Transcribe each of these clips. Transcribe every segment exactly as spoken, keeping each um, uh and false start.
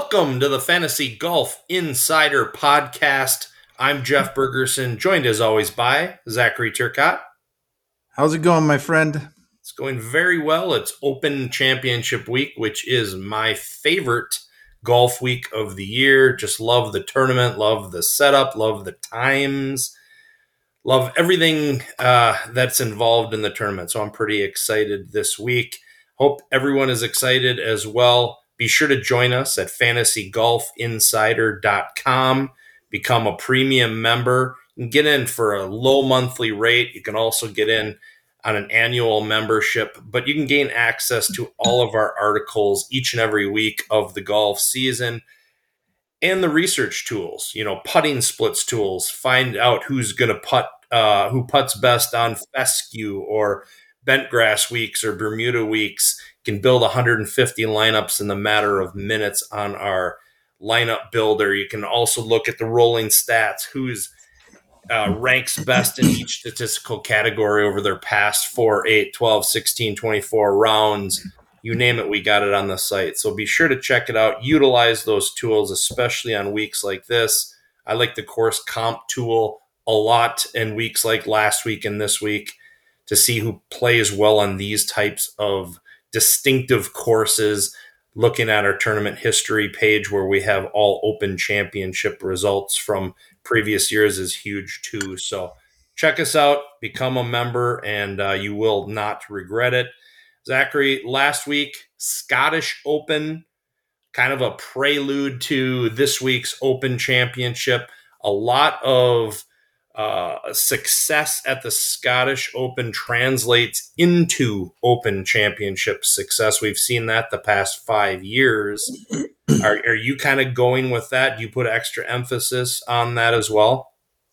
Welcome to the Fantasy Golf Insider Podcast. I'm Jeff Bergerson, joined as always by Zachary Turcotte. How's it going, my friend? It's going very well. It's Open Championship Week, which is my favorite golf week of the year. Just love the tournament, love the setup, love the times, love everything uh, that's involved in the tournament. So I'm pretty excited this week. Hope everyone is excited as well. Be sure to join us at fantasy golf insider dot com. Become a premium member and get in for a low monthly rate. You can also get in on an annual membership, but you can gain access to all of our articles each and every week of the golf season and the research tools, you know, putting splits tools, find out who's going to putt, uh, who putts best on fescue or bent grass weeks or Bermuda weeks. Can build one hundred fifty lineups in the matter of minutes on our lineup builder. You can also look at the rolling stats, who's uh, ranks best in each statistical category over their past four, eight, twelve, sixteen, twenty-four rounds. You name it, we got it on the site. So be sure to check it out. Utilize those tools, especially on weeks like this. I like the course comp tool a lot in weeks like last week and this week to see who plays well on these types of distinctive courses. Looking at our tournament history page where we have all Open Championship results from previous years is huge too. So check us out, become a member, and uh, you will not regret it. Zachary, last week, Scottish Open, kind of a prelude to this week's Open Championship. A lot of uh, success at the Scottish Open translates into Open Championship success. We've seen that the past five years. Are, are you kind of going with that? Do you put extra emphasis on that as well?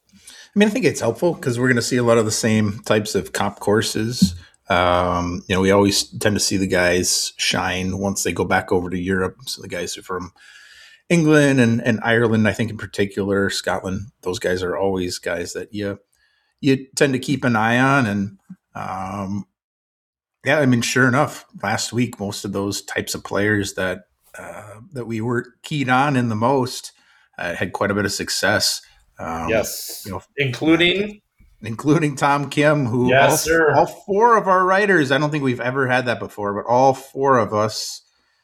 I mean, I think it's helpful because we're going to see a lot of the same types of comp courses. Um, you know, we always tend to see the guys shine once they go back over to Europe. So the guys who are from England and, and Ireland, I think in particular, Scotland, those guys are always guys that you you tend to keep an eye on. And um, yeah, I mean, sure enough, last week, most of those types of players that uh, that we were keyed on in the most uh, had quite a bit of success. Um, yes, you know, including including Tom Kim, who yes, all, sir. all four of our writers, I don't think we've ever had that before, but all four of us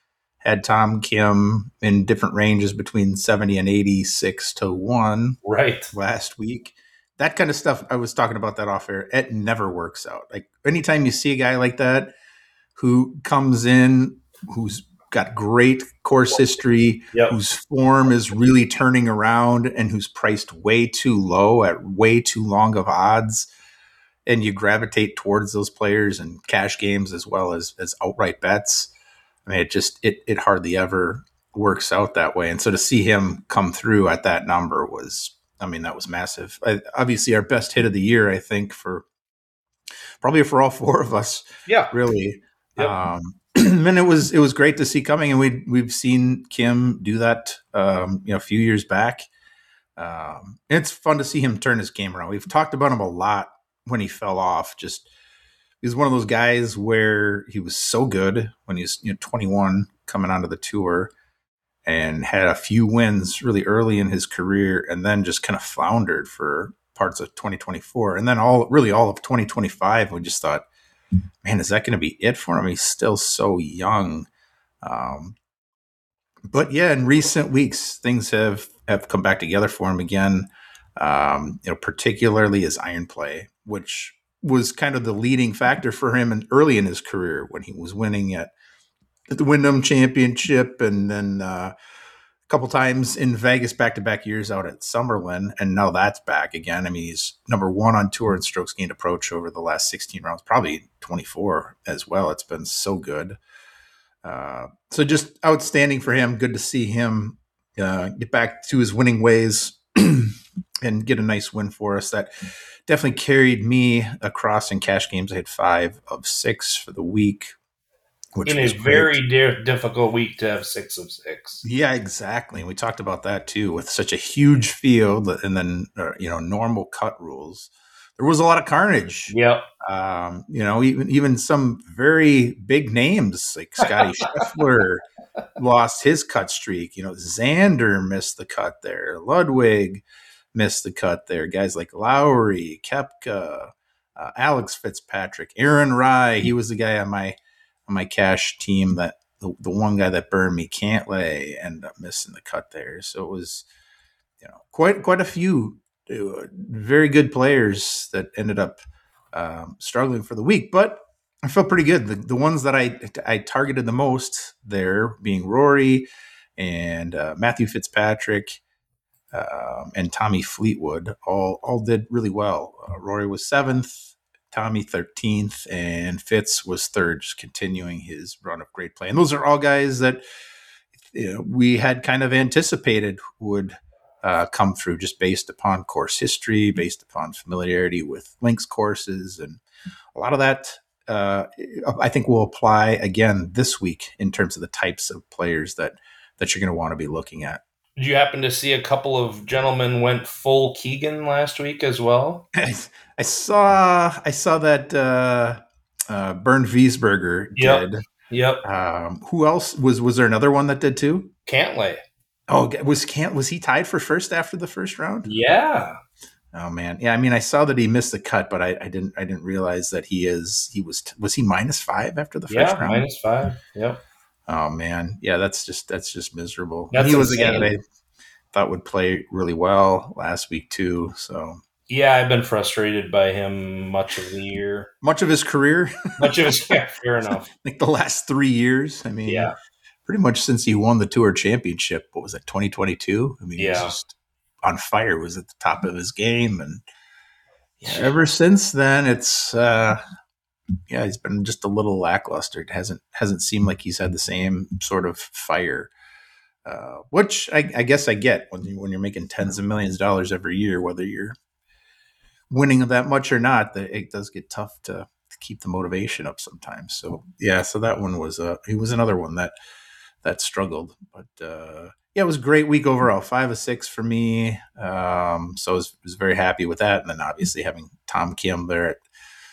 had Tom Kim in different ranges between seventy and eighty-six to one right last week. That kind of stuff, I was talking about that off air, it never works out. Like anytime you see a guy like that who comes in, who's got great course history, yep. whose form is really turning around and who's priced way too low at way too long of odds, and you gravitate towards those players in cash games as well as, as outright bets. I mean, it just, it it hardly ever works out that way. And so to see him come through at that number was, I mean, that was massive. I, obviously our best hit of the year, I think, for probably for all four of us. Yeah. Really. Yep. Um, and it was, it was great to see coming. And we we've seen Kim do that, um, you know, a few years back. Um, it's fun to see him turn his game around. We've talked about him a lot when he fell off. Just, he was one of those guys where he was so good when he was, you know, twenty-one coming onto the tour and had a few wins really early in his career and then just kind of floundered for parts of twenty twenty-four. And then all really all of twenty twenty-five, we just thought, man, is that going to be it for him? He's still so young. Um, but yeah, in recent weeks, things have, have come back together for him again. Um, you know, particularly his iron play, which was kind of the leading factor for him in, early in his career when he was winning at, at the Wyndham Championship and then uh, a couple times in Vegas back-to-back years out at Summerlin. And now that's back again. I mean, he's number one on tour in strokes gained approach over the last sixteen rounds, probably twenty-four as well. It's been so good. Uh, so just outstanding for him. Good to see him uh, get back to his winning ways and get a nice win for us. That definitely carried me across in cash games. I had five of six for the week. Which in a very di- difficult week to have six of six. Yeah, exactly. And we talked about that too with such a huge field and then, uh, you know, normal cut rules. there was a lot of carnage. Yep. Um, you know, even even some very big names like Scotty Scheffler lost his cut streak. You know, Xander missed the cut there. Ludwig missed the cut there. Guys like Lowry, Koepka, uh, Alex Fitzpatrick, Aaron Rye. He was the guy on my on my cash team that the, the one guy that burned me. Cantlay ended up missing the cut there. So it was, you know, quite quite a few uh, very good players that ended up um, struggling for the week, but I felt pretty good. The, the ones that I I targeted the most there being Rory and uh, Matthew Fitzpatrick um, and Tommy Fleetwood all all did really well. Uh, Rory was seventh, Tommy thirteenth, and Fitz was third, just continuing his run of great play. And those are all guys that, you know, we had kind of anticipated would uh, come through just based upon course history, based upon familiarity with links courses, and a lot of that. Uh, I think will apply again this week in terms of the types of players that, that you're going to want to be looking at. Did you happen to see a couple of gentlemen went full Keegan last week as well? I, I saw I saw that uh, uh, Bernd Wiesberger Yep. did. Yep. Um, who else was was there another one that did too? Cantlay. Oh, was Cant was he tied for first after the first round? Yeah. Oh man, yeah. I mean, I saw that he missed the cut, but I, I didn't. I didn't realize that he is. He was. Was he minus five after the first yeah, round? minus five. Yep. Oh man, yeah. That's just that's just miserable. That's he was insane. a guy that I thought would play really well last week too. So yeah, I've been frustrated by him much of the year. Much of his career. much of his yeah, fair enough. Like the last three years. I mean, yeah, pretty much since he won the Tour Championship. What was it, twenty twenty-two? I mean, yeah. he was just on fire. Was at the top of his game, and yeah, ever since then, it's uh, yeah, he's been just a little lackluster. It hasn't hasn't seemed like he's had the same sort of fire, uh, which I, I guess I get when you, when you're making tens of millions of dollars every year, whether you're winning that much or not. That it does get tough to, to keep the motivation up sometimes. So yeah, so that one was uh, he was another one that that struggled, but. Uh, Yeah, it was a great week overall. Five of six for me. Um, so I was, was very happy with that. And then obviously having Tom Kim there at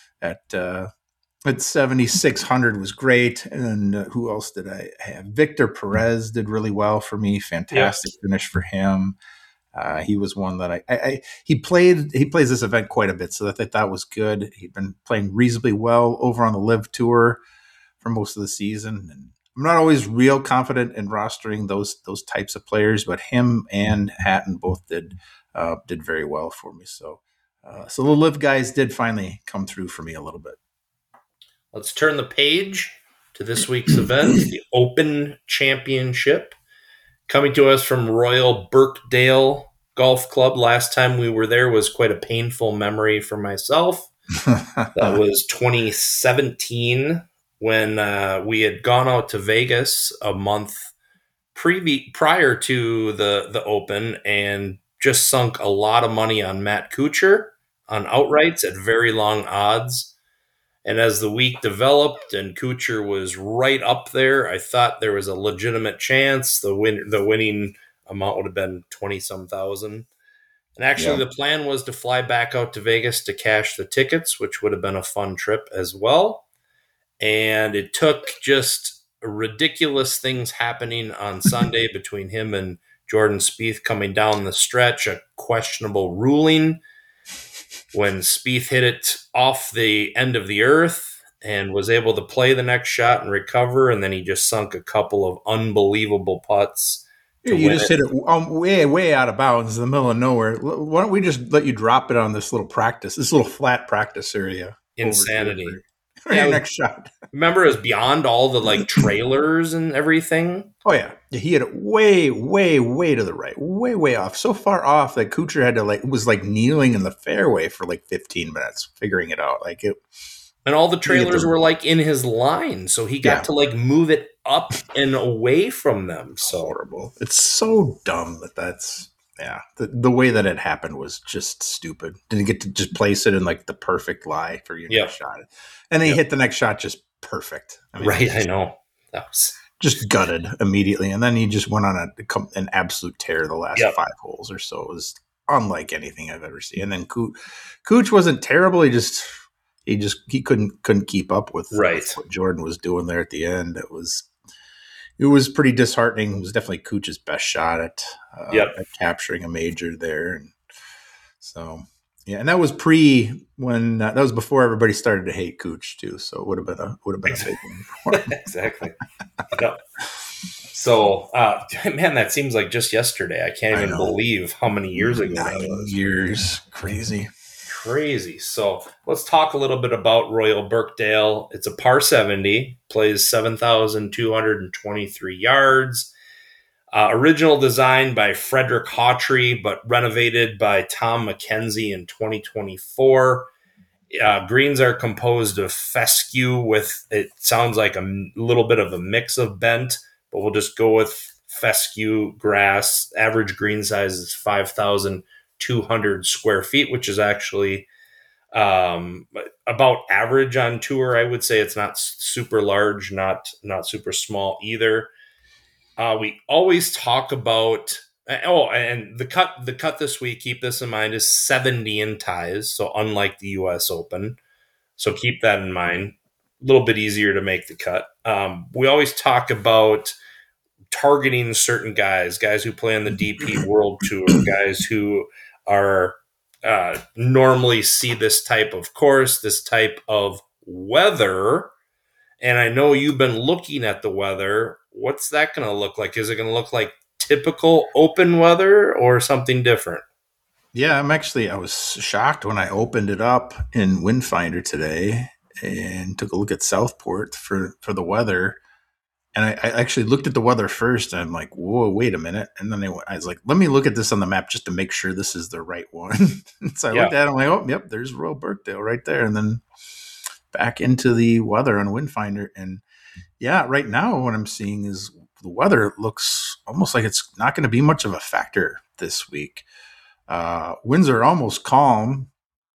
at uh, at seventy-six hundred was great. And uh, who else did I have? Victor Perez did really well for me. Fantastic yeah. finish for him. Uh, he was one that I, I, I he played he plays this event quite a bit, so that I thought was good. He'd been playing reasonably well over on the Live Tour for most of the season, and I'm not always real confident in rostering those those types of players, but him and Hatton both did uh, did very well for me. So, uh, so the Live guys did finally come through for me a little bit. Let's turn the page to this week's event, the Open Championship, coming to us from Royal Birkdale Golf Club. Last time we were there was quite a painful memory for myself. That was twenty seventeen. When uh, we had gone out to Vegas a month pre- prior to the, the Open and just sunk a lot of money on Matt Kuchar on outrights at very long odds. And as the week developed and Kuchar was right up there, I thought there was a legitimate chance. The win- the winning amount would have been twenty-some thousand. And actually, yeah. the plan was to fly back out to Vegas to cash the tickets, which would have been a fun trip as well. And it took just ridiculous things happening on Sunday between him and Jordan Spieth coming down the stretch, a questionable ruling when Spieth hit it off the end of the earth and was able to play the next shot and recover. And then he just sunk a couple of unbelievable putts. You just it. hit it um, way, way out of bounds in the middle of nowhere. Why don't we just let you drop it on this little practice, this little flat practice area? Insanity. For your yeah, next shot. Remember, it was beyond all the like trailers and everything. Oh yeah, he hit it way, way, way to the right, way, way off, so far off that Kuchar had to like was like kneeling in the fairway for like fifteen minutes figuring it out. Like it, and all the trailers the, were like in his line, so he got yeah. to like move it up and away from them. So horrible. It's so dumb that that's. Yeah, the the way that it happened was just stupid. Didn't get to just place it in like the perfect lie for your yep. next shot, and then yep. he hit the next shot just perfect. I mean, right, just, I know that was just gutted immediately, and then he just went on a an absolute tear the last yep. five holes or so. It was unlike anything I've ever seen. And then Cooch, Cooch wasn't terrible. He just he just he couldn't couldn't keep up with, Right. with what Jordan was doing there at the end. It was it was pretty disheartening. It was definitely Cooch's best shot at, uh, Yep. at capturing a major there. And so yeah, and that was pre when uh, that was before everybody started to hate Cooch too. So it would have been a would have been a big one for him. Exactly. Yep. So, uh, man, that seems like just yesterday. I can't I even know. believe how many years ago that Nine was. years, crazy. Crazy. So let's talk a little bit about Royal Birkdale. It's a par seventy, plays seven thousand two hundred twenty-three yards. Uh, original design by Frederick Hawtrey, but renovated by Tom McKenzie in twenty twenty-four. Uh, greens are composed of fescue with, it sounds like a m- little bit of a mix of bent, but we'll just go with fescue grass. Average green size is five thousand two hundred square feet, which is actually um, about average on tour. I would say it's not super large, not not super small either. Uh, we always talk about oh, and the cut the cut this week. Keep this in mind, is seventy in ties. So unlike the U S Open, so keep that in mind. A little bit easier to make the cut. Um, we always talk about targeting certain guys, guys who play on the D P World Tour, guys who are uh, normally see this type of course, this type of weather. And I know you've been looking at the weather. What's that going to look like? Is it going to look like typical open weather or something different? Yeah, I'm actually, I was shocked when I opened it up in Windfinder today and took a look at Southport for, for the weather. And I, I actually looked at the weather first and I'm like, whoa, wait a minute. And then I, I was like, let me look at this on the map just to make sure this is the right one. So I Yeah. looked at it, I'm like, oh, yep, there's Royal Birkdale right there. And then back into the weather on Windfinder. And yeah, right now what I'm seeing is the weather looks almost like it's not going to be much of a factor this week. Uh, winds are almost calm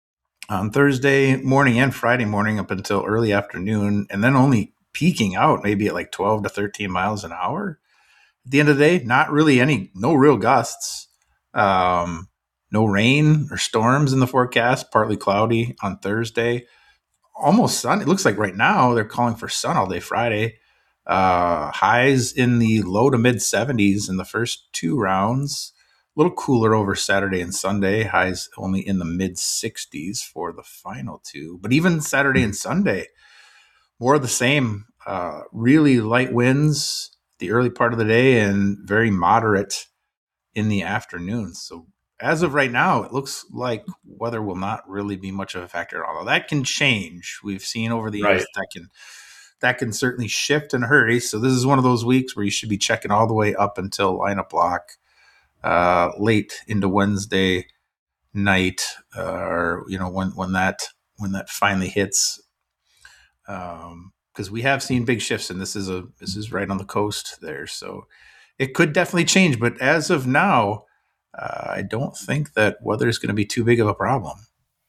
on Thursday morning and Friday morning up until early afternoon, and then only peaking out maybe at like twelve to thirteen miles an hour. At the end of the day, not really any, no real gusts, um, no rain or storms in the forecast, partly cloudy on Thursday. Almost sun. It looks like right now they're calling for sun all day Friday. Uh, highs in the low to mid seventies in the first two rounds. A little cooler over Saturday and Sunday. Highs only in the mid sixties for the final two. But even Saturday and Sunday, more of the same. Uh, really light winds the early part of the day and very moderate in the afternoon. So as of right now, it looks like weather will not really be much of a factor. Although that can change. We've seen over the years Right. that can that can certainly shift in a hurry. So this is one of those weeks where you should be checking all the way up until lineup lock. Uh, late into Wednesday night, uh, or you know when when that when that finally hits, because um, we have seen big shifts, and this is a this is right on the coast there, so it could definitely change. But as of now, uh, I don't think that weather is going to be too big of a problem.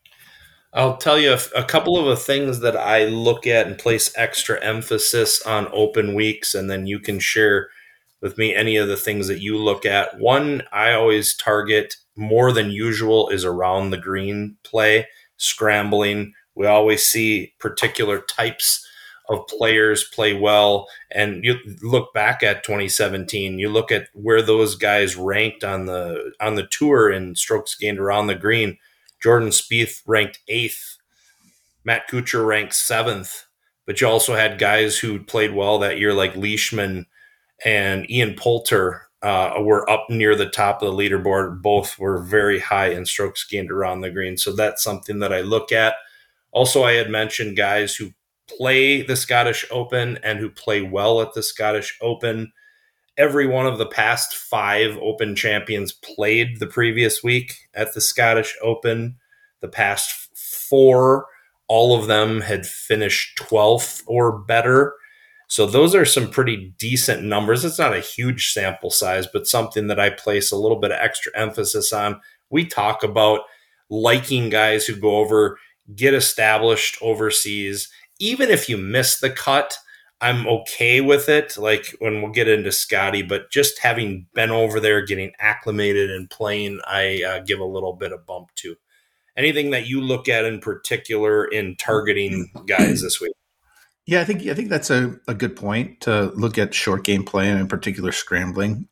I'll tell you a, a couple of the things that I look at and place extra emphasis on open weeks, and then you can share with me any of the things that you look at. One, I always target more than usual is around the green play, scrambling. We always see particular types of players play well. And you look back at twenty seventeen, you look at where those guys ranked on the on the tour in strokes gained around the green. Jordan Spieth ranked eighth. Matt Kuchar ranked seventh. But you also had guys who played well that year, like Leishman and Ian Poulter, uh, were up near the top of the leaderboard. Both were very high in strokes gained around the green. So that's something that I look at. Also, I had mentioned guys who play the Scottish Open and who play well at the Scottish Open. Every one of the past five Open champions played the previous week at the Scottish Open. The past four, all of them had finished twelfth or better. So those are some pretty decent numbers. It's not a huge sample size, but something that I place a little bit of extra emphasis on. We talk about liking guys who go over, get established overseas. Even if you miss the cut, I'm okay with it. Like when we'll get into Scotty, but just having been over there, getting acclimated and playing, I uh, give a little bit of bump to. Anything that you look at in particular in targeting guys this week? Yeah, I think I think that's a, a good point to look at short game play and in particular scrambling.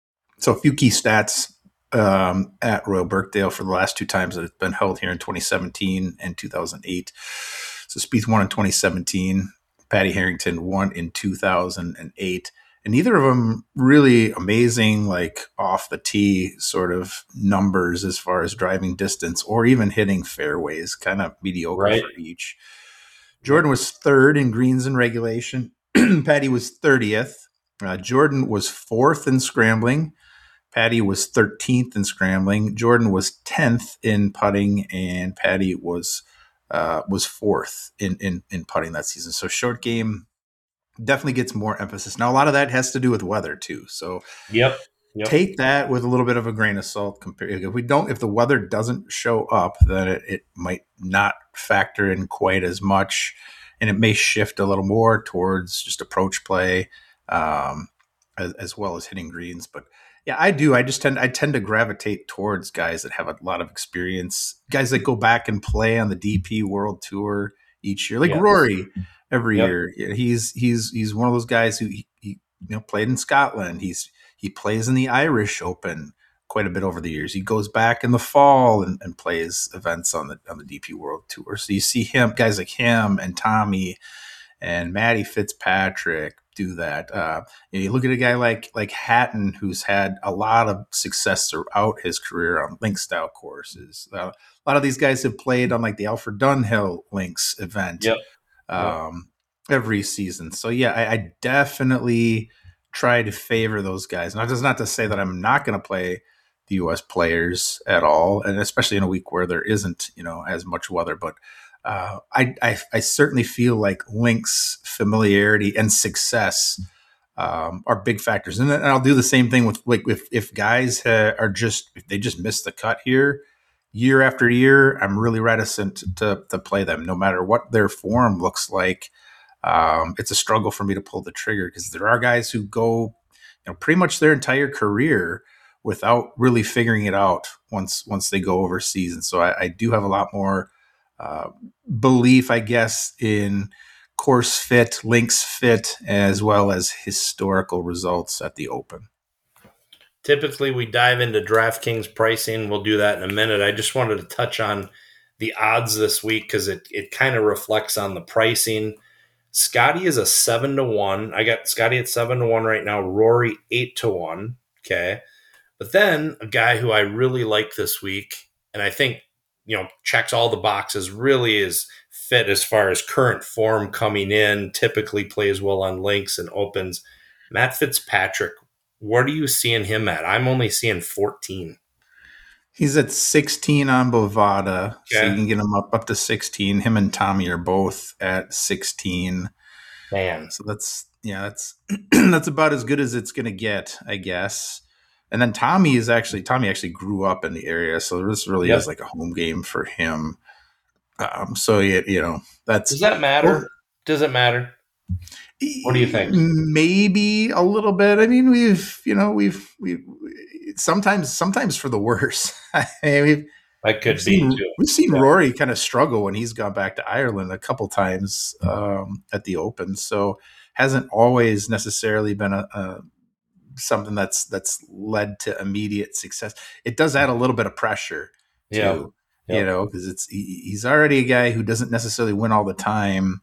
So a few key stats um, at Royal Birkdale for the last two times that it's been held here in twenty seventeen and two thousand eight. So Spieth won in twenty seventeen, Patty Harrington won in two thousand eight. And neither of them really amazing, like off the tee sort of numbers as far as driving distance or even hitting fairways, kind of mediocre Right. for each. Jordan was third in greens and regulation. Patty was thirtieth. Uh, Jordan was fourth in scrambling. Patty was thirteenth in scrambling. Jordan was tenth in putting, and Patty was uh, was fourth in, in in putting that season. So short game definitely gets more emphasis. Now, a lot of that has to do with weather too. So Yep. Yep. take that with a little bit of a grain of salt. Compared, if we don't, if the weather doesn't show up, then it, it might not factor in quite as much, and it may shift a little more towards just approach play, um, as, as well as hitting greens. But yeah, I do. I just tend I tend to gravitate towards guys that have a lot of experience, guys that go back and play on the D P World Tour each year, like Yes. Rory. Every Yep. year, he's he's he's one of those guys who he, he you know played in Scotland. He's he plays in the Irish Open quite a bit over the years. He goes back in the fall and, and plays events on the on the D P World Tour. So you see him, guys like him and Tommy and Matty Fitzpatrick do that. Uh, you, know, you look at a guy like like Hatton, who's had a lot of success throughout his career on link style courses. Uh, a lot of these guys have played on like the Alfred Dunhill Links event. Yep. Um, every season. So yeah, I, I definitely try to favor those guys. Now, that's not to say that I'm not going to play the U S players at all, and especially in a week where there isn't, you know, as much weather. But uh, I, I, I certainly feel like links, familiarity, and success um, are big factors. And, and I'll do the same thing with like if if guys ha- are just if they just miss the cut here. Year after year, I'm really reticent to, to play them, no matter what their form looks like. Um, it's a struggle for me to pull the trigger because there are guys who go, you know, pretty much their entire career without really figuring it out once once they go overseas. And so I, I do have a lot more uh, belief, I guess, in course fit, links fit, as well as historical results at the Open. Typically, we dive into DraftKings pricing. We'll do that in a minute. I just wanted to touch on the odds this week because it, it kind of reflects on the pricing. Scotty is a seven to one. I got Scotty at seven to one right now. Rory eight to one. Okay, but then a guy who I really like this week, and I think you know checks all the boxes. Really is fit as far as current form coming in. Typically plays well on links and opens. Matt Fitzpatrick. What are you seeing him at? I'm only seeing fourteen. He's at sixteen on Bovada, okay. So you Okay. can get him up up to sixteen. Him and Tommy are both at sixteen. Man. So that's yeah, that's that's about as good as it's gonna get, I guess. And then Tommy is actually Tommy actually grew up in the area, so this really Yep. is like a home game for him. Um, so you, you know that's Does that matter? Well, Does it matter? What do you think? Maybe a little bit. I mean, we've, you know, we've, we've sometimes, sometimes for the worse. I mean, we've, I could we've be seen, too. We've seen yeah. Rory kind of struggle when he's gone back to Ireland a couple times um, at the Open. So hasn't always necessarily been a, a something that's that's led to immediate success. It does add a little bit of pressure too, yeah. Yeah. you know, because it's he, he's already a guy who doesn't necessarily win all the time.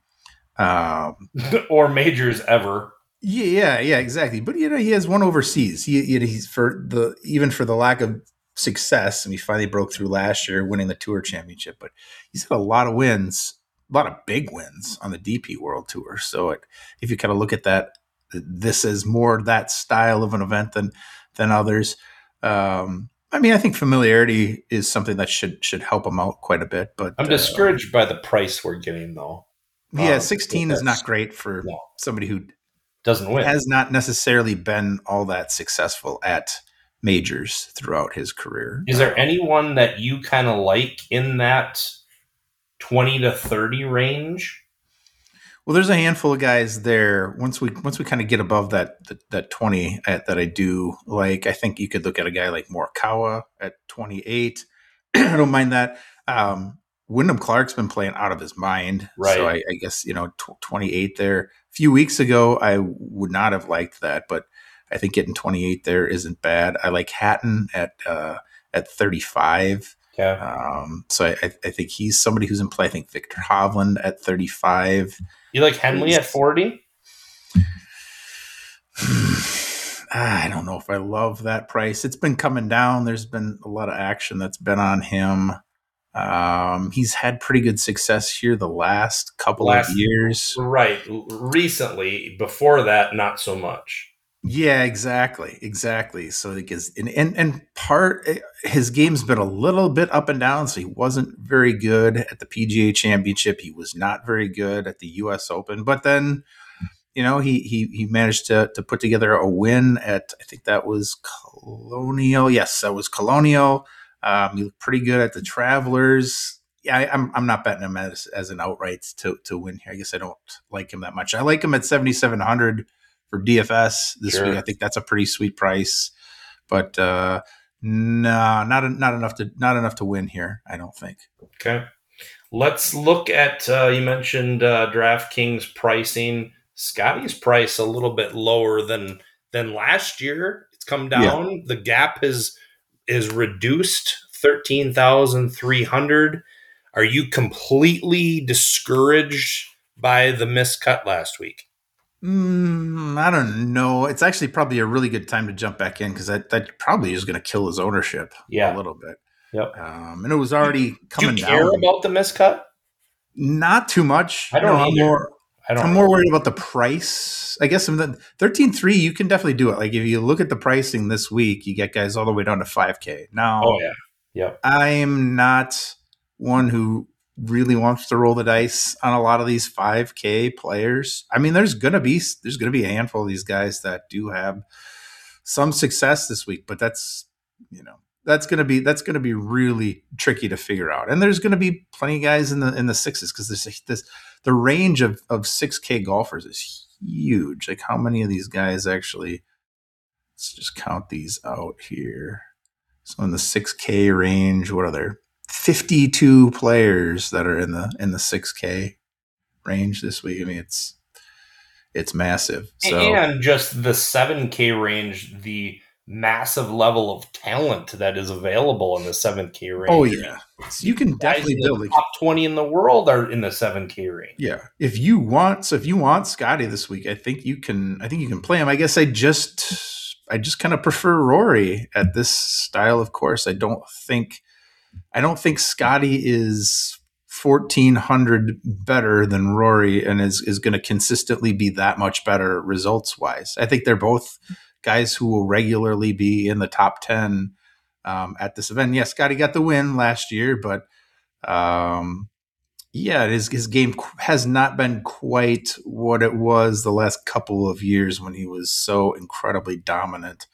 Um, or majors ever. Yeah, yeah, exactly. But you know, he has one overseas. He, you know, he's for the even for the lack of success, and he finally broke through last year, winning the Tour Championship. But he's had a lot of wins, a lot of big wins on the D P World Tour. So it, if you kind of look at that, this is more that style of an event than than others. Um, I mean, I think familiarity is something that should should help him out quite a bit. But I'm discouraged uh, by the price we're getting, though. Yeah, um, sixteen is not great for no. somebody who doesn't win. Has not necessarily been all that successful at majors throughout his career. Is there anyone that you kind of like in that twenty to thirty range? Well, there's a handful of guys there. Once we once we kind of get above that that, that twenty at, that I do like, I think you could look at a guy like Morikawa at twenty-eight. I don't mind that. Um, Wyndham Clark's been playing out of his mind, so Right. I, I guess you know tw- twenty-eight there. A few weeks ago, I would not have liked that, but I think getting twenty-eight there isn't bad. I like Hatton at uh, at thirty-five. Okay. Um, so I, I think he's somebody who's in play. I think Victor Hovland at thirty-five. You like Henley at forty? I don't know if I love that price. It's been coming down. There's been a lot of action that's been on him. Um, he's had pretty good success here the last couple last, of years. Right. Recently, before that, not so much. Yeah, exactly. Exactly. So it gets, and, and, and part, his game's been a little bit up and down. So he wasn't very good at the P G A Championship. He was not very good at the U S Open, but then, you know, he, he, he managed to, to put together a win at, I think that was Colonial. Yes, that was Colonial. Um, he looked pretty good at the Travelers. Yeah, I, I'm I'm not betting him as, as an outright to, to win here. I guess I don't like him that much. I like him at seventy-seven hundred for D F S this sure. week. I think that's a pretty sweet price, but uh, no, not not enough to not enough to win here. I don't think. Okay, let's look at. Uh, you mentioned uh, DraftKings pricing. Scotty's price a little bit lower than than last year. It's come down. Yeah. The gap is is reduced thirteen thousand three hundred. Are you completely discouraged by the miscut last week? Mm, I don't know. It's actually probably a really good time to jump back in because that, that probably is going to kill his ownership yeah. a little bit. Yep. Um, and it was already do, coming do you down. care about the miscut? Not too much. I don't no, either. I'm more, I don't I'm know. more worried about the price. I guess thirteen three, you can definitely do it. Like if you look at the pricing this week, you get guys all the way down to five K. Now, oh, yeah. Yep. I'm not one who really wants to roll the dice on a lot of these five K players. I mean, there's gonna be there's gonna be a handful of these guys that do have some success this week, but that's you know that's gonna be that's gonna be really tricky to figure out. And there's gonna be plenty of guys in the in the sixes because this this the range of of six K golfers is huge. Like how many of these guys actually? Let's just count these out here. So in the six K range, what are there? fifty-two players that are in the in the six K range this week. I mean, it's it's massive. So and just the seven K range, the massive level of talent that is available in the seven K range. Oh yeah, so you can definitely build the top twenty in the world are in the seven K range. Yeah, if you want, so if you want Scotty this week, I think you can. I think you can play him. I guess I just I just kind of prefer Rory at this style of course. I don't think. I don't think Scotty is fourteen hundred better than Rory and is, is going to consistently be that much better results wise. I think they're both guys who will regularly be in the top ten um, at this event. Yeah, Scotty got the win last year, but um, yeah, his, his game has not been quite what it was the last couple of years when he was so incredibly dominant.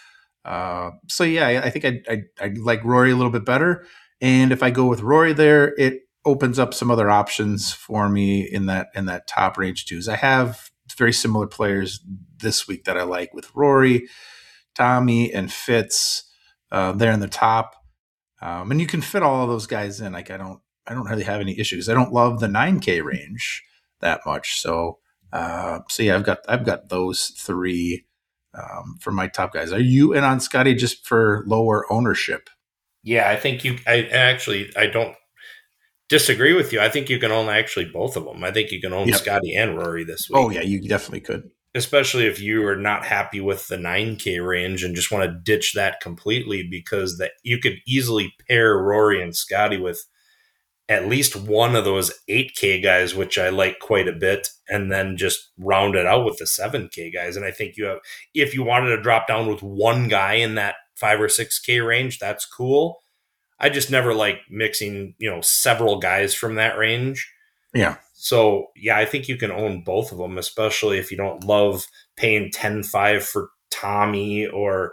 Uh, so yeah, I, I think I, I I like Rory a little bit better, and if I go with Rory there, it opens up some other options for me in that in that top range too. I have very similar players this week that I like with Rory, Tommy, and Fitz. Uh, they're in the top, um, and you can fit all of those guys in. Like I don't I don't really have any issues. I don't love the nine K range that much, so uh, so yeah, I've got I've got those three. Um, for my top guys. Are you in on Scotty just for lower ownership? Yeah, I think you, I actually, I don't disagree with you. I think you can own actually both of them. I think you can own yep. Scotty and Rory this week. Oh yeah, you definitely could. Especially if you are not happy with the nine K range and just want to ditch that completely because that you could easily pair Rory and Scotty with at least one of those eight K guys, which I like quite a bit, and then just round it out with the seven K guys. And I think you have, if you wanted to drop down with one guy in that five or six K range, that's cool. I just never like mixing, you know, several guys from that range. Yeah. So yeah, I think you can own both of them, especially if you don't love paying ten five for Tommy or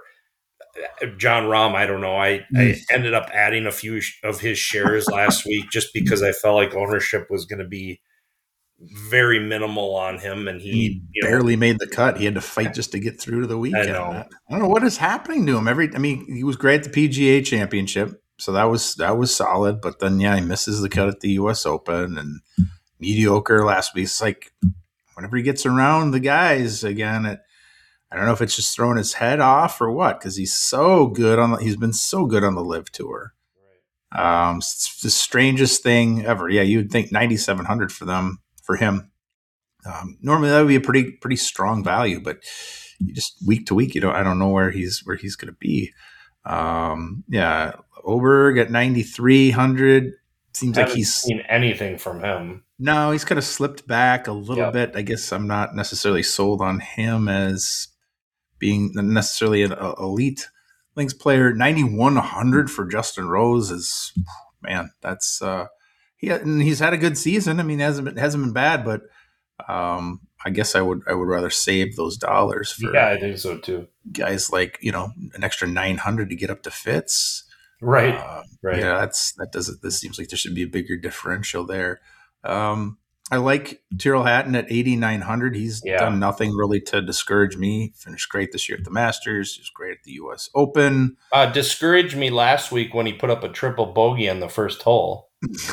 John Rahm. I don't know. I, mm. I ended up adding a few of his shares last week just because I felt like ownership was going to be very minimal on him, and And he, he you know, barely made the cut. He had to fight just to get through to the I weekend. I know. don't know what is happening to him. Every, I mean, he was great at the P G A Championship, so that was that was solid. But then, yeah, he misses the cut at the U S Open and mediocre last week. It's like whenever he gets around the guys again, it, I don't know if it's just throwing his head off or what, because he's so good on the, he's been so good on the Live Tour. Um, it's the strangest thing ever. Yeah, you would think ninety-seven hundred for them for him. Um, normally that would be a pretty pretty strong value, but you just week to week, you don't I don't know where he's where he's going to be. Um, yeah, Oberg at ninety-three hundred seems like Haven't he's seen anything from him. no, he's kind of slipped back a little Yep. bit. I guess I'm not necessarily sold on him as being necessarily an uh, elite links player. ninety-one hundred for Justin Rose is, man, that's uh, he and he's had a good season. I mean, it hasn't been, hasn't been bad, but um, I guess I would I would rather save those dollars for Yeah, I think so too. guys like, you know, an extra nine hundred to get up to Fitz. Right. Uh, Right. Yeah, that's that doesn't. This seems like there should be a bigger differential there. Um, I like Tyrrell Hatton at eighty-nine hundred. He's Yeah. done nothing really to discourage me. Finished great this year at the Masters. He was great at the U S Open. Uh, discouraged me last week when he put up a triple bogey on the first hole.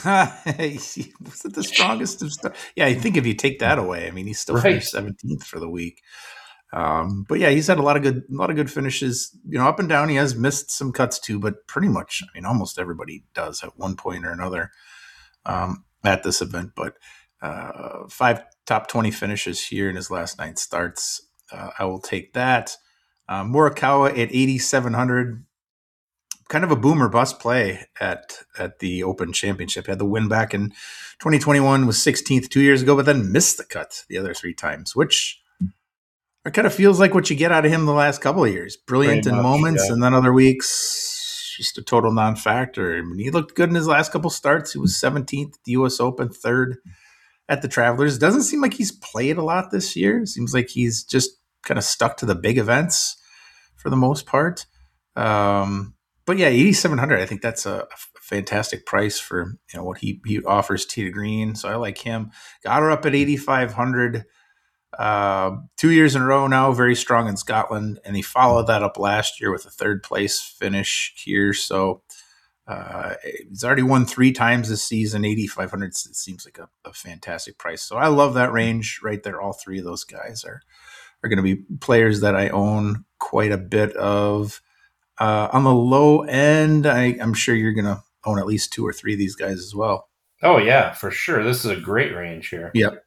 He wasn't the strongest of stuff. Yeah, I think if you take that away, I mean, he's still Right. finished seventeenth for the week. Um, but yeah, he's had a lot of good, a lot of good finishes. You know, up and down. He has missed some cuts too, but pretty much, I mean, almost everybody does at one point or another um, at this event. But uh, five top twenty finishes here in his last nine starts. Uh, I will take that. Uh, Morikawa at eighty-seven hundred. Kind of a boomer bust play at at the Open Championship. Had the win back in twenty twenty-one, was sixteenth two years ago, but then missed the cut the other three times, which it kind of feels like what you get out of him the last couple of years. Brilliant Pretty in much, moments, yeah. and then other weeks, just a total non-factor. I mean, he looked good in his last couple starts. He was seventeenth at the U S Open, third at the Travelers. Doesn't seem like he's played a lot this year. Seems like he's just kind of stuck to the big events for the most part. Um, but yeah, eighty-seven hundred. I think that's a, a fantastic price for, you know, what he he offers tee to green. So I like him. Got her up at eighty-five hundred. Uh, two years in a row now, very strong in Scotland, and he followed that up last year with a third place finish here. So uh, he's already won three times this season. eighty-five hundred seems like a, a fantastic price. So I love that range right there. All three of those guys are are going to be players that I own quite a bit of. Uh, on the low end, I, I'm sure you're going to own at least two or three of these guys as well. Oh yeah, for sure. This is a great range here. Yep.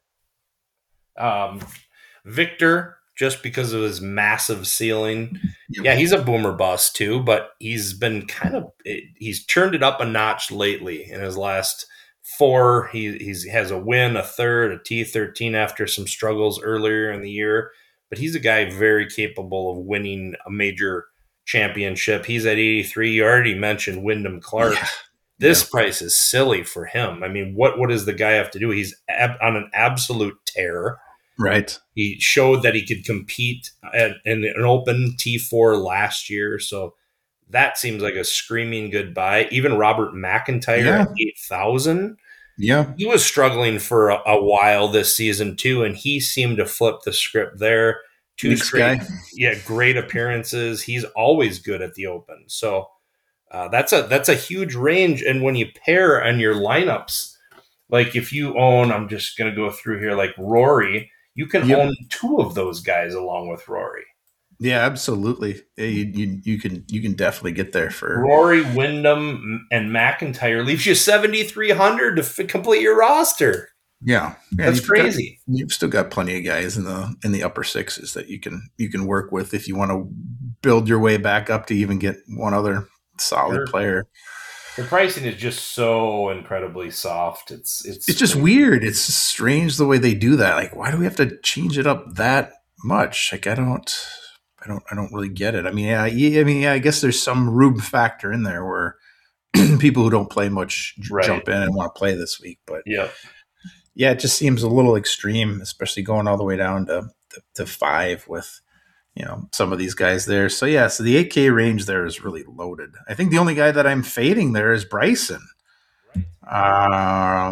Um, Victor, just because of his massive ceiling, Yep. yeah, he's a boomer bust too. But he's been kind of he's turned it up a notch lately. In his last four, he he's has a win, a third, a T thirteen after some struggles earlier in the year. But he's a guy very capable of winning a major championship. He's at eighty-three. You already mentioned Wyndham Clark. Yeah. This Yeah. price is silly for him. I mean, what what does the guy have to do? He's ab- on an absolute tear. Right. He showed that he could compete at, in an Open T four last year. So that seems like a screaming goodbye. Even Robert McIntyre Yeah. at eight thousand. Yeah. He was struggling for a, a while this season too, and he seemed to flip the script there. Two Mixed straight, guy. yeah, great appearances. He's always good at the Open, so uh, that's a that's a huge range. And when you pair on your lineups, like if you own, I'm just going to go through here, like Rory, you can Yep. own two of those guys along with Rory. Yeah, absolutely. Yeah, you, you you can you can definitely get there for Rory, Wyndham, and McIntyre leaves you seventy-three hundred to f- complete your roster. yeah. yeah That's you've got- crazy. you've still got plenty of guys in the in the upper sixes that you can you can work with if you want to build your way back up to even get one other solid Sure. player. The pricing is just so incredibly soft. It's it's It's just weird. It's strange the way they do that. Like, why do we have to change it up that much? Like, I don't, I don't, I don't really get it. I mean, yeah, yeah I mean, yeah, I guess there's some rube factor in there where people who don't play much j- Right. jump in and want to play this week. But yeah. yeah, it just seems a little extreme, especially going all the way down to to, to five with, you know, some of these guys there. So yeah, so the eight K range there is really loaded. I think the only guy that I'm fading there is Bryson. Um,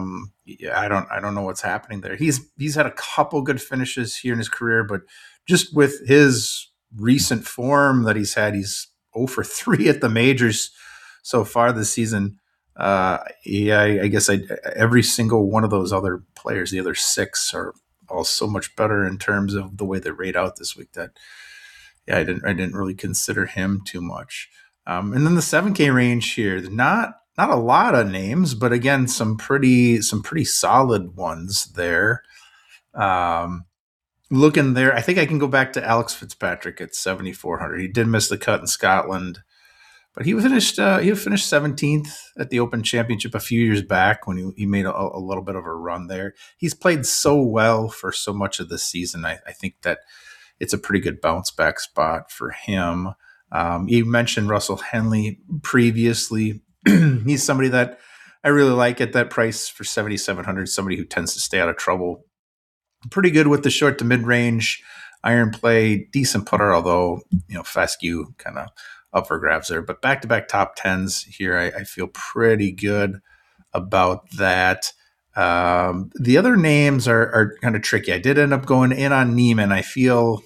yeah, I don't I don't know what's happening there. He's he's had a couple good finishes here in his career, but just with his recent form that he's had, he's oh for three at the majors so far this season. Uh, yeah, I, I guess I, every single one of those other players, the other six, are all so much better in terms of the way they rate out this week. That yeah, I didn't I didn't really consider him too much. Um, and then the seven K range here, not not a lot of names, but again, some pretty some pretty solid ones there. Um, looking there, I think I can go back to Alex Fitzpatrick at seventy-four hundred. He did miss the cut in Scotland, but he finished uh, he finished seventeenth at the Open Championship a few years back when he, he made a, a little bit of a run there. He's played so well for so much of this season. I, I think that it's a pretty good bounce back spot for him. Um, you mentioned Russell Henley previously. He's somebody that I really like at that price for seventy-seven hundred, somebody who tends to stay out of trouble. Pretty good with the short to mid range iron play, decent putter, although, you know, fescue kind of up for grabs there. But back to back top tens here, I, I feel pretty good about that. Um, the other names are, are kind of tricky. I did end up going in on Neiman. I feel,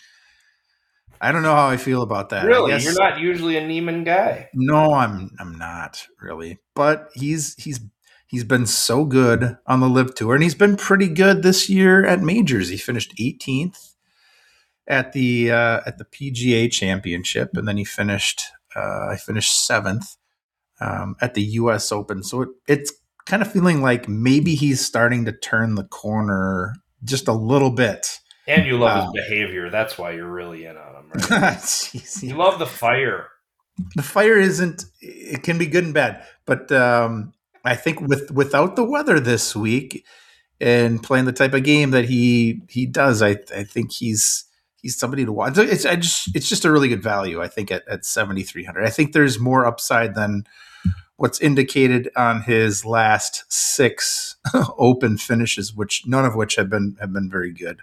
I don't know how I feel about that. Really, I guess you're not usually a Neiman guy. no, I'm I'm not really, but he's he's he's been so good on the Live Tour, and he's been pretty good this year at majors. He finished eighteenth at the uh, at the P G A Championship, and then he finished uh, I finished seventh um, at the U S Open. So it, it's kind of feeling like maybe he's starting to turn the corner just a little bit. And you love Uh, his behavior. That's why you're really in on him, right? Jeez, You love the fire. the fire isn't. It can be good and bad, but um, I think with without the weather this week and playing the type of game that he he does, I I think he's he's somebody to watch. It's I just it's just a really good value. I think at at seventy three hundred. I think there's more upside than what's indicated on his last six open finishes, which none of which have been have been very good.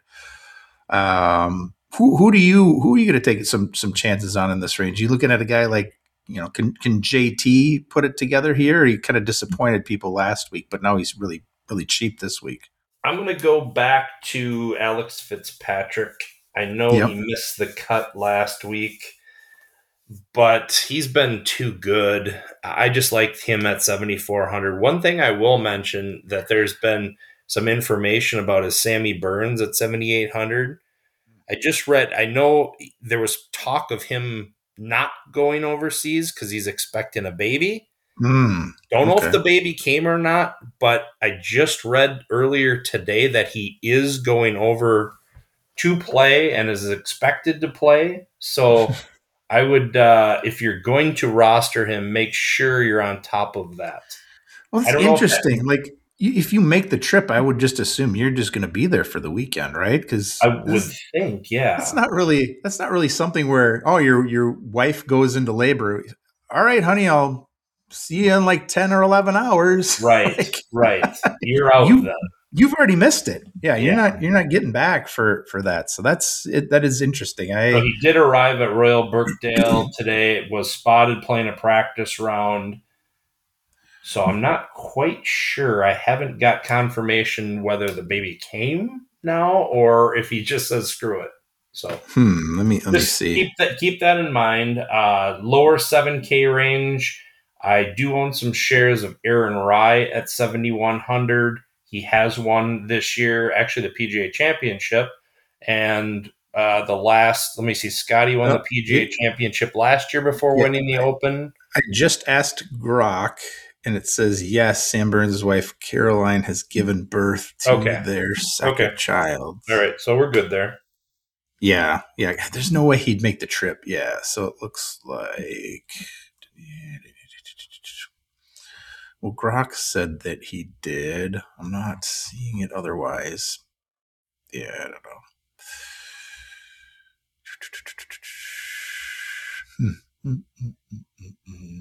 Um, who who do you who are you going to take some some chances on in this range? You looking at a guy like, you know, can can J T put it together here? He kind of disappointed people last week, but now he's really really cheap this week. I'm going to go back to Alex Fitzpatrick. I know Yep. he missed the cut last week, but he's been too good. I just liked him at seventy-four hundred. One thing I will mention that there's been some information about is Sammy Burns at seventy-eight hundred. I just read, I know there was talk of him not going overseas because he's expecting a baby. Mm, Don't know okay. if the baby came or not, but I just read earlier today that he is going over to play and is expected to play. So I would, uh, if you're going to roster him, make sure you're on top of that. Well, I it's don't know if that, interesting. Like, you- if you make the trip, I would just assume you're just going to be there for the weekend, right? Because I would think, yeah. that's not really that's not really something where, oh, your your wife goes into labor. All right, honey, I'll see you in like ten or eleven hours. Right, Like, right. You're out you then. you've already missed it. Yeah, you're Yeah. not you're not getting back for for that. So that's it. That is interesting. I So he did arrive at Royal Birkdale today, was spotted playing a practice round. So I'm not quite sure. I haven't got confirmation whether the baby came now or if he just says screw it. So hmm. Let me let me just see. keep that keep that in mind. Uh, lower seven K range. I do own some shares of Aaron Rye at seventy-one hundred. He has won this year, actually the P G A Championship, and uh, the last. Let me see. Scotty won Oh, the P G A it- Championship last year before Yeah. winning the Open. I just asked Grok, and it says yes. Sam Burns' wife Caroline has given birth to Okay. their second Okay. child. All right, so we're good there. Yeah, yeah. There's no way he'd make the trip. Yeah, so it looks like. Well, Grok said that he did. I'm not seeing it otherwise. Yeah, I don't know. Hmm. Mm, mm, mm, mm, mm.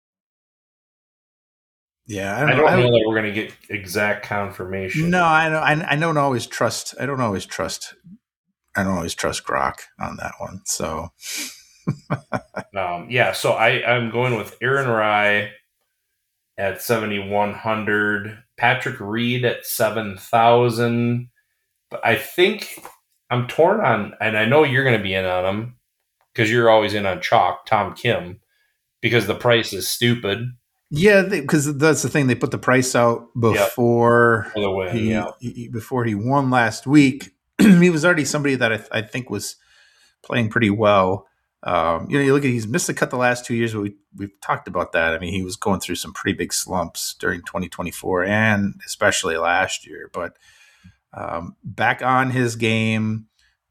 Yeah, I don't I know. don't I know don't- that we're going to get exact confirmation. no, I don't. I, I don't always trust. I don't always trust. I don't always trust Grok on that one. So Um, yeah, so I, I'm going with Aaron Rye at seventy-one hundred. Patrick Reed at seven thousand. But I think I'm torn on, and I know you're going to be in on him because you're always in on chalk, Tom Kim, because the price is stupid. Yeah, because that's the thing. They put the price out Yep. before For the win, he, yeah. he before he won last week. He was already somebody that I, th- I think was playing pretty well. Um, you know, you look at he's missed the cut the last two years, but we we've talked about that. I mean, he was going through some pretty big slumps during twenty twenty-four and especially last year. But um, back on his game.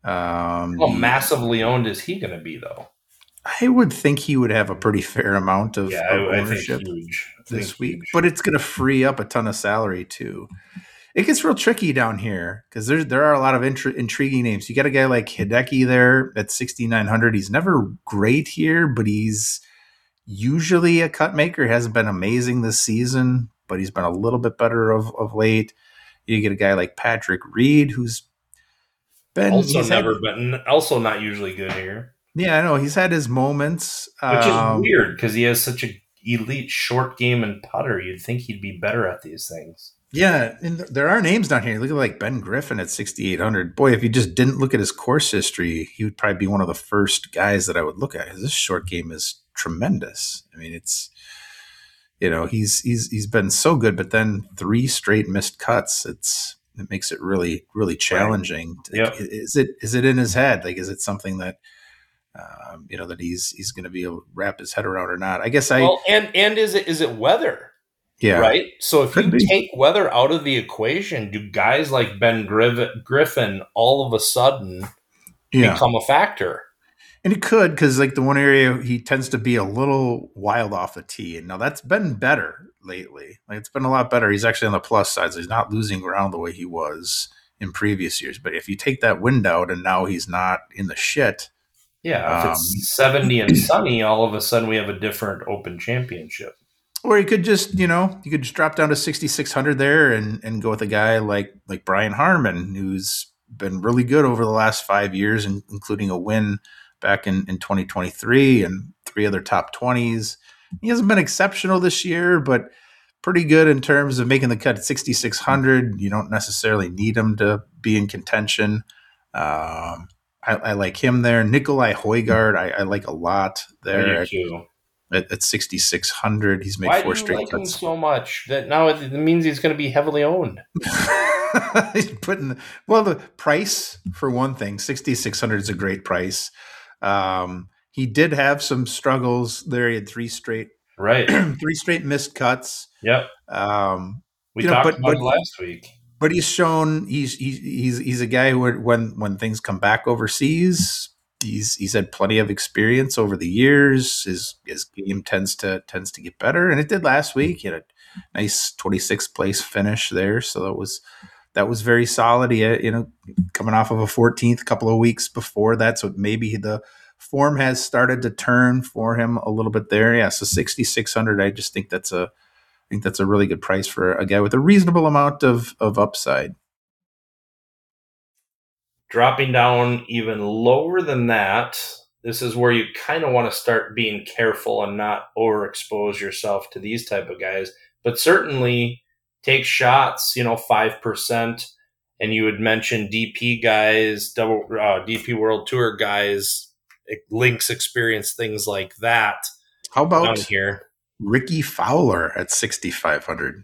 Um, How he, massively owned is he going to be, though? I would think he would have a pretty fair amount of, Yeah, of I, I think ownership huge. I this think week, huge. but it's going to free up a ton of salary too. It gets real tricky down here because there's there are a lot of intri- intriguing names. You got a guy like Hideki there at sixty-nine hundred. He's never great here, but he's usually a cut maker. He hasn't been amazing this season, but he's been a little bit better of, of late. You get a guy like Patrick Reed, who's been Also he's never had, been, also not usually good here. yeah, I know he's had his moments, Which is um, weird because he has such a elite short game and putter. You'd think he'd be better at these things. Yeah, and there are names down here. Look at like Ben Griffin at sixty-eight hundred. Boy, if you just didn't look at his course history, he would probably be one of the first guys that I would look at. This short game is tremendous. I mean, it's you know he's he's he's been so good, but then three straight missed cuts. It's it makes it really really challenging. Right. Yep. Like, is it is it in his head? Like, is it something that um, you know that he's he's going to be able to wrap his head around or not? I guess I well, and and is it is it weather? yeah Right. So if could you be. take weather out of the equation, do guys like Ben Griffin all of a sudden Yeah. become a factor? And it could, because like the one area he tends to be a little wild off the tee, and now that's been better lately. Like it's been a lot better. He's actually on the plus side, so he's not losing ground the way he was in previous years. But if you take that wind out, and now he's not in the shit, Yeah, if um, it's seventy and sunny, all of a sudden we have a different Open Championship. or you could just you know you could just drop down to sixty-six hundred there and and go with a guy like like Brian Harman, who's been really good over the last five years, and including a win back in, in twenty twenty-three and three other top twenties. He hasn't been exceptional this year, but pretty good in terms of making the cut at sixty-six hundred. You don't necessarily need him to be in contention. Um, I, I like him there. Nikolai Højgaard, I, I like a lot there at, at, at sixty-six hundred. He's made Why four do you straight like cuts. him so much that now it means he's going to be heavily owned? He's putting well the price for one thing. sixty-six hundred is a great price. Um, he did have some struggles there. He had three straight, right, three straight missed cuts. Yep. Um, we you know, talked but, about but, it last week. But he's shown he's he's he's he's a guy who when when things come back overseas, he's he's had plenty of experience over the years. His his game tends to tends to get better, and it did last week. He had a nice twenty-sixth place finish there, so that was. That was very solid. He, you know, coming off of a fourteenth couple of weeks before that. So maybe the form has started to turn for him a little bit there. Yeah. So sixty-six hundred, I just think that's a, I think that's a really good price for a guy with a reasonable amount of, of upside. Dropping down even lower than that, this is where you kind of want to start being careful and not overexpose yourself to these type of guys, but certainly take shots, you know, five percent. And you would mention D P guys, double uh, D P World Tour guys, links experience, things like that. How about here? Ricky Fowler at sixty-five hundred?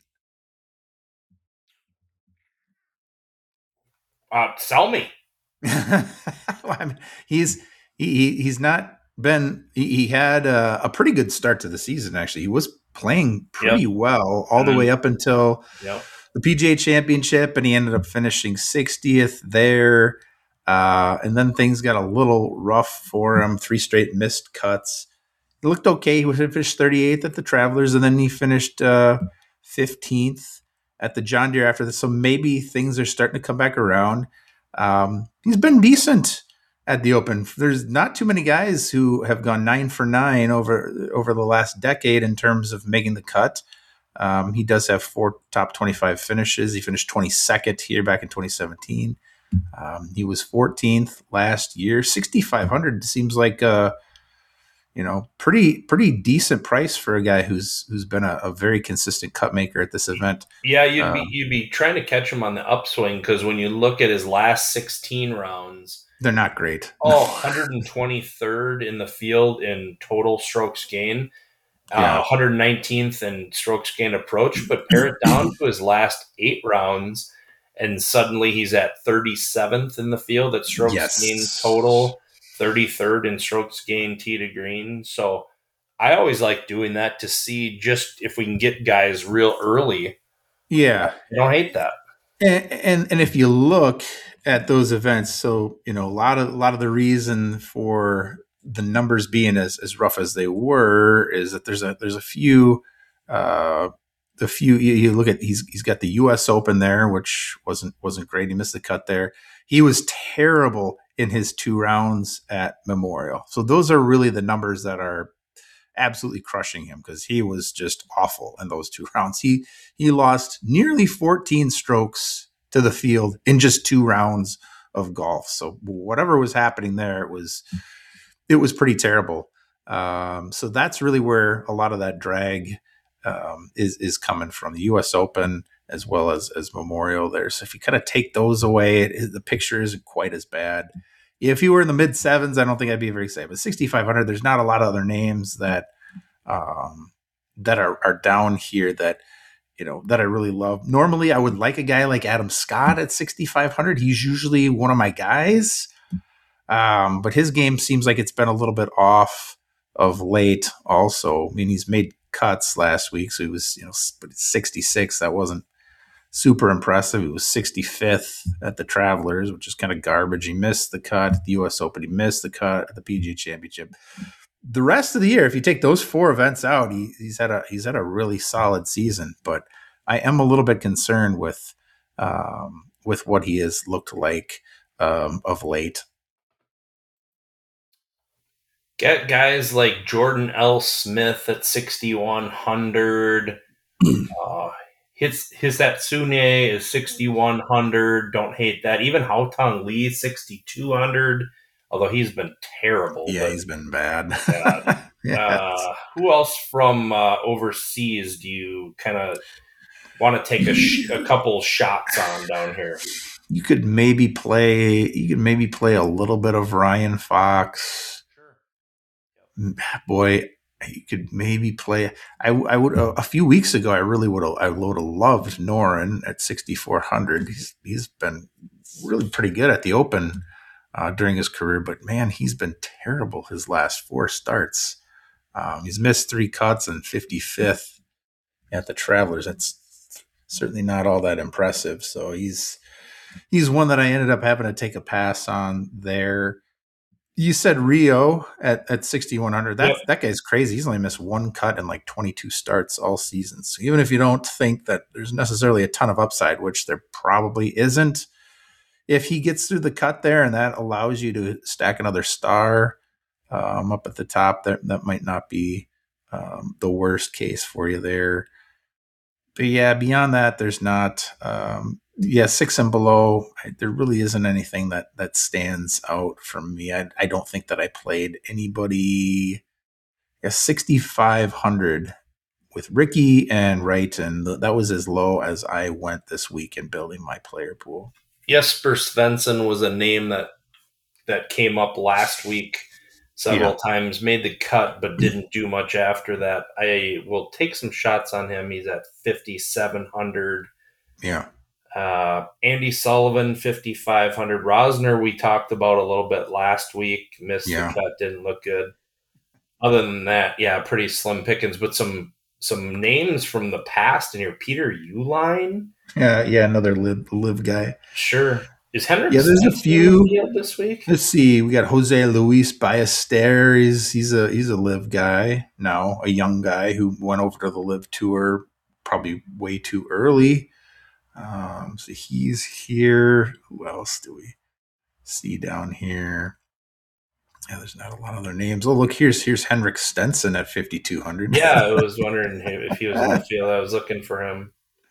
Uh, sell me. I mean, he's he, he's not been he, he had a, a pretty good start to the season. Actually, he was playing pretty yep. well all mm-hmm. the way up until yep. the P G A Championship, and he ended up finishing sixtieth there. Uh, and then things got a little rough for him. Three straight missed cuts. It looked okay. He finished thirty-eighth at the Travelers, and then he finished uh, fifteenth at the John Deere after this. So maybe things are starting to come back around. Um, he's been decent at the Open. There's not too many guys who have gone nine for nine over over the last decade in terms of making the cut. Um, he does have four top twenty-five finishes. He finished twenty-second here back in twenty seventeen. Um, he was fourteenth last year. sixty-five hundred seems like uh, you know, pretty pretty decent price for a guy who's who's been a, a very consistent cut maker at this event. Yeah, you'd be Um, you'd be trying to catch him on the upswing because when you look at his last sixteen rounds, they're not great. oh, one hundred twenty-third in the field in total strokes gained, uh, Yeah. one hundred nineteenth in strokes gained approach, but pare it down to his last eight rounds, and suddenly he's at thirty-seventh in the field at strokes gained Yes. total, thirty-third in strokes gained tee to green. So I always like doing that to see just if we can get guys real early. Yeah. I don't hate that. And, and and if you look at those events, so you know a lot of a lot of the reason for the numbers being as, as rough as they were is that there's a there's a few uh the few you, you look at he's he's got the U S Open there, which wasn't wasn't great. He missed the cut there. He was terrible in his two rounds at Memorial. So those are really the numbers that are absolutely crushing him because he was just awful in those two rounds. He he lost nearly fourteen strokes to the field in just two rounds of golf. So whatever was happening there, it was it was pretty terrible. Um, so that's really where a lot of that drag um, is is coming from, the U S Open as well as as Memorial there. So if you kind of take those away, it, the picture isn't quite as bad. If you were in the mid sevens, I don't think I'd be very safe. But sixty-five hundred, there's not a lot of other names that um, that are, are down here that you know that I really love. Normally, I would like a guy like Adam Scott at sixty-five hundred. He's usually one of my guys, um, but his game seems like it's been a little bit off of late. Also, I mean, he's made cuts last week, so he was you know sixty-six. That wasn't super impressive. He was sixty-fifth at the Travelers, which is kind of garbage. He missed the cut at the U S Open. He missed the cut at the P G A Championship. The rest of the year, if you take those four events out, he, he's had a he's had a really solid season. But I am a little bit concerned with um, with what he has looked like um, of late. Get guys like Jordan L. Smith at sixty-one hundred. Uh, his his Hatsune is sixty-one hundred. Don't hate that. Even Haotong Lee sixty-two hundred. Although he's been terrible. Yeah, but, he's been bad. uh, yeah, uh, who else from uh, overseas do you kind of want to take a, sh- a couple shots on down here? You could maybe play. You could maybe play a little bit of Ryan Fox. Sure. Boy, you could maybe play. I, I would uh, a few weeks ago. I really would have. I would have loved Noren at sixty-four hundred. He's he's been really pretty good at the Open uh, during his career, but man, he's been terrible his last four starts. Um, he's missed three cuts and fifty-fifth at the Travelers. That's certainly not all that impressive. So he's he's one that I ended up having to take a pass on there. You said Rio at, at sixty-one hundred. That, yep. That guy's crazy. He's only missed one cut in like twenty-two starts all season. So even if you don't think that there's necessarily a ton of upside, which there probably isn't, if he gets through the cut there and that allows you to stack another star um, up at the top, that, that might not be um, the worst case for you there. But yeah, beyond that, there's not. Um, yeah, six and below, I, there really isn't anything that that stands out from me. I, I don't think that I played anybody. Yeah, sixty-five hundred with Ricky and Wright, and th- that was as low as I went this week in building my player pool. Jesper Svensson was a name that that came up last week several yeah. times, made the cut, but didn't do much after that. I will take some shots on him. He's at fifty-seven hundred. Yeah. Uh, Andy Sullivan, fifty-five hundred. Rosner, we talked about a little bit last week. Missed yeah. the cut, didn't look good. Other than that, yeah, pretty slim pickings, but some some names from the past in here. Peter Uihlein. Yeah, yeah, another live, live guy. Sure. Is Henrik yeah, there's a few this week? Let's see. We got Jose Luis Ballester. He's he's a he's a live guy now, a young guy who went over to the live tour probably way too early. Um, so he's here. Who else do we see down here? Yeah, there's not a lot of other names. Oh, look, here's here's Henrik Stenson at fifty-two hundred. Yeah, I was wondering if he was in the field. I was looking for him.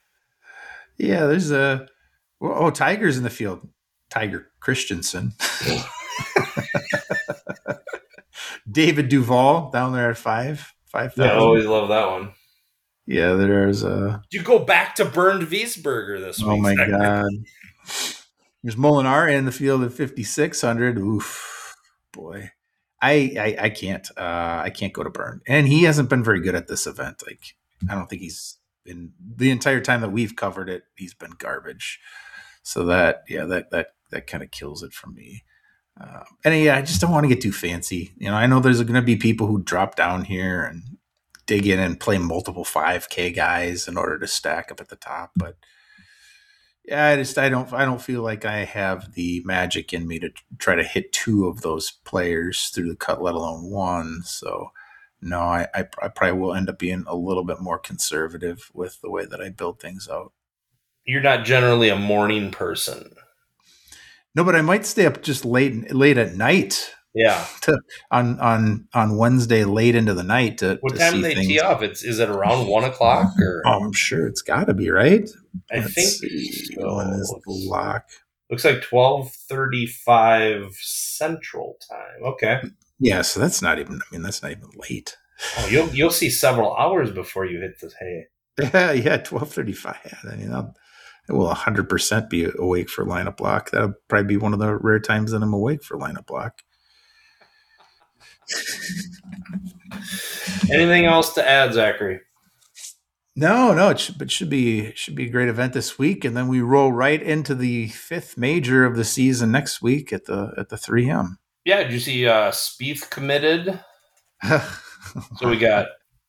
Yeah, there's a oh Tiger's in the field. Tiger Christensen. David Duval down there at five, five Yeah, I thousand. always love that one. Yeah, there's a. You go back to Bernd Wiesberger this Oh week, my Zachary. God. There's Molinar in the field at fifty-six hundred. Oof, boy. I, I I can't uh, I can't go to Burn, and he hasn't been very good at this event. Like I don't think he's been the entire time that we've covered it. He's been garbage. So that yeah that that that kind of kills it for me. Um, and yeah, I just don't want to get too fancy. You know, I know there's going to be people who drop down here and dig in and play multiple five K guys in order to stack up at the top, but yeah, I just I don't I don't feel like I have the magic in me to try to hit two of those players through the cut, let alone one. So no, I, I I probably will end up being a little bit more conservative with the way that I build things out. You're not generally a morning person. No, but I might stay up just late late at night. Yeah. To, on on on Wednesday late into the night to, what to time see do they things. tee off? It's is it around one o'clock or? Oh, I'm sure it's got to be right. I Let's think see. so. When is the lock? Looks like twelve thirty-five Central Time. Okay. Yeah, so that's not even. I mean, that's not even late. Oh, you'll you'll see several hours before you hit the hay. Yeah, yeah, twelve thirty-five. I mean, I'll, I will one hundred percent be awake for lineup block. That'll probably be one of the rare times that I'm awake for lineup block. Anything else to add, Zachary? No, no, it should, it should be it should be a great event this week, and then we roll right into the fifth major of the season next week at the at the three M. Yeah, did you see uh, Spieth committed? So we got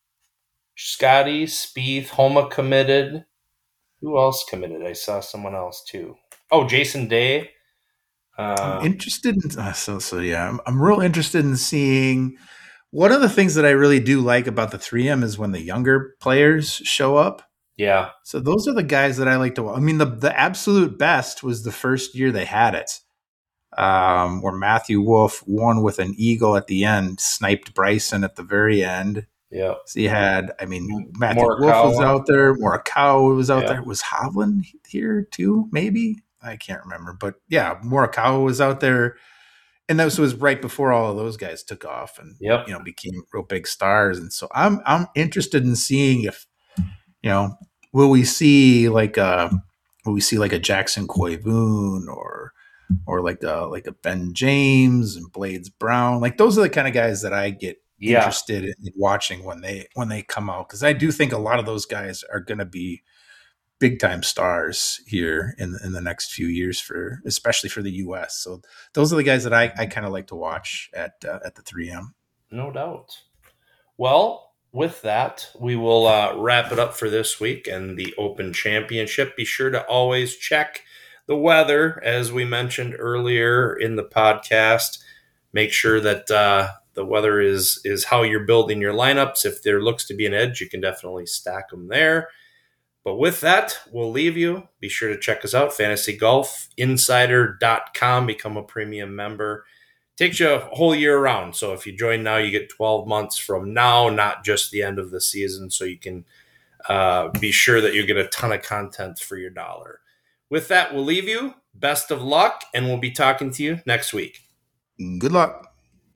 Scotty, Spieth, Homa committed. Who else committed? I saw someone else too. Oh, Jason Day. Uh, I'm interested in uh, so so yeah. I'm, I'm real interested in seeing. One of the things that I really do like about the three M is when the younger players show up. Yeah. So those are the guys that I like to. I mean, the the absolute best was the first year they had it, um, where Matthew Wolff won with an eagle at the end, sniped Bryson at the very end. Yeah. So you had, I mean, Matthew Morikawa. Wolff was out there, Morikawa was out Yeah. there. Was Hovland here too? Maybe I can't remember, but yeah, Morikawa was out there. And this was right before all of those guys took off and Yep. you know became real big stars. And so I'm I'm interested in seeing if you know will we see like a will we see like a Jackson Koivoon or or like a like a Ben James and Blades Brown. Like those are the kind of guys that I get Yeah. interested in watching when they when they come out, because I do think a lot of those guys are going to be big time stars here in in the next few years, for especially for the U S. So those are the guys that I, I kind of like to watch at uh, at the three M. No doubt. Well, with that, we will uh, wrap it up for this week and the Open Championship. Be sure to always check the weather, as we mentioned earlier in the podcast. Make sure that uh, the weather is is how you're building your lineups. If there looks to be an edge, you can definitely stack them there. But with that, we'll leave you. Be sure to check us out, fantasy golf insider dot com. Become a premium member. Takes you a whole year round. So if you join now, you get twelve months from now, not just the end of the season. So you can uh, be sure that you get a ton of content for your dollar. With that, we'll leave you. Best of luck, and we'll be talking to you next week. Good luck.